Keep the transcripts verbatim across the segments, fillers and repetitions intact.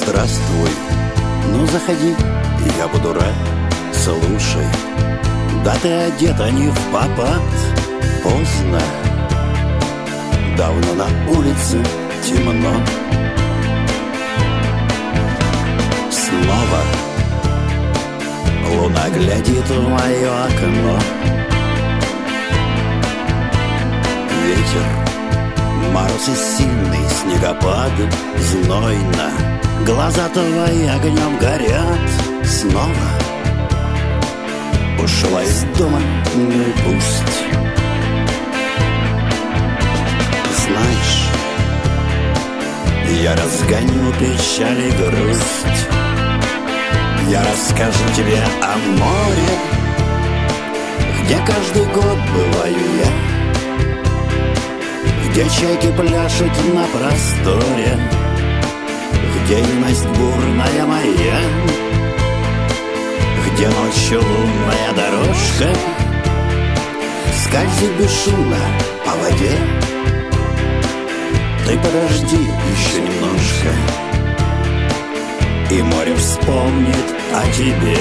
Здравствуй, ну заходи, я буду рад. Слушай, да ты одета не в попад. Поздно, давно на улице темно. Снова луна глядит в мое окно. Ветер, мороз и сильный снегопад. Знойно, глаза твои огнем горят. Снова ушла из дома, ну и пусть. Знаешь, я разгоню печаль и грусть. Я расскажу тебе о море, где каждый год бываю я, где чайки пляшут на просторе, где юность бурная моя, где ночью лунная дорожка скользит бесшумно по воде. Ты подожди еще немножко, и море вспомнит о тебе.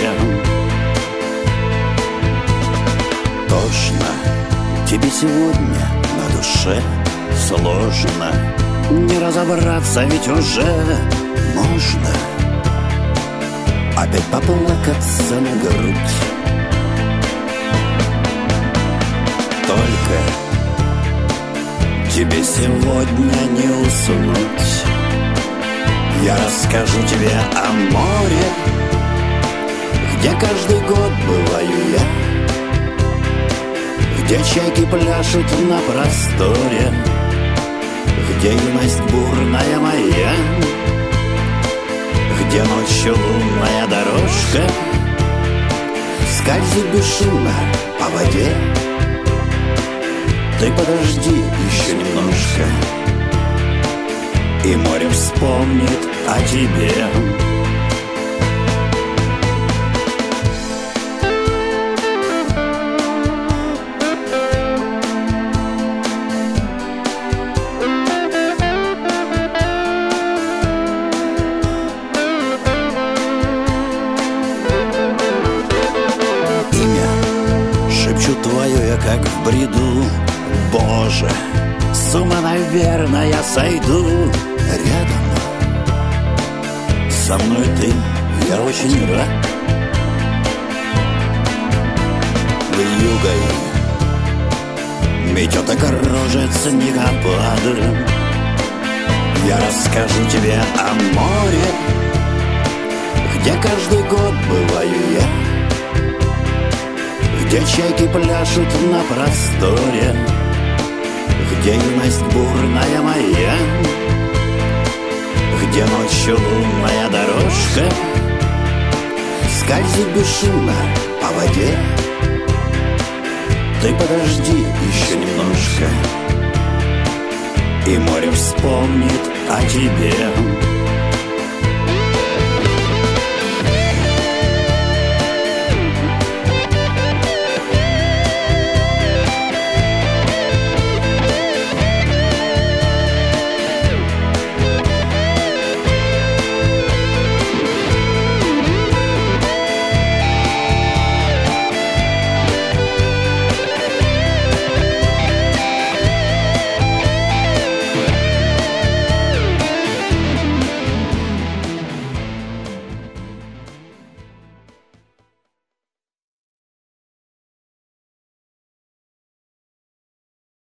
Тошно тебе сегодня на душе, сложно не разобраться, ведь уже можно опять поплакаться на грудь. Только тебе сегодня не уснуть. Я расскажу тебе о море, где каждый год бываю я, где чайки пляшут на просторе, где юность бурная моя, где ночью лунная дорожка скользит бесшумно по воде. Ты подожди еще немножко, и море вспомнит о тебе. Имя шепчу твое я как в бреду. Боже, с ума, наверное, я сойду. Рядом со мной ты, я очень рад. Вьюгой метет и кружит снегопад. Я расскажу тебе о море, где каждый год бываю я, где чайки пляшут на просторе, где юность бурная моя, где ночью лунная дорожка скользит бесшумно по воде. Ты подожди еще немножко, и море вспомнит о тебе.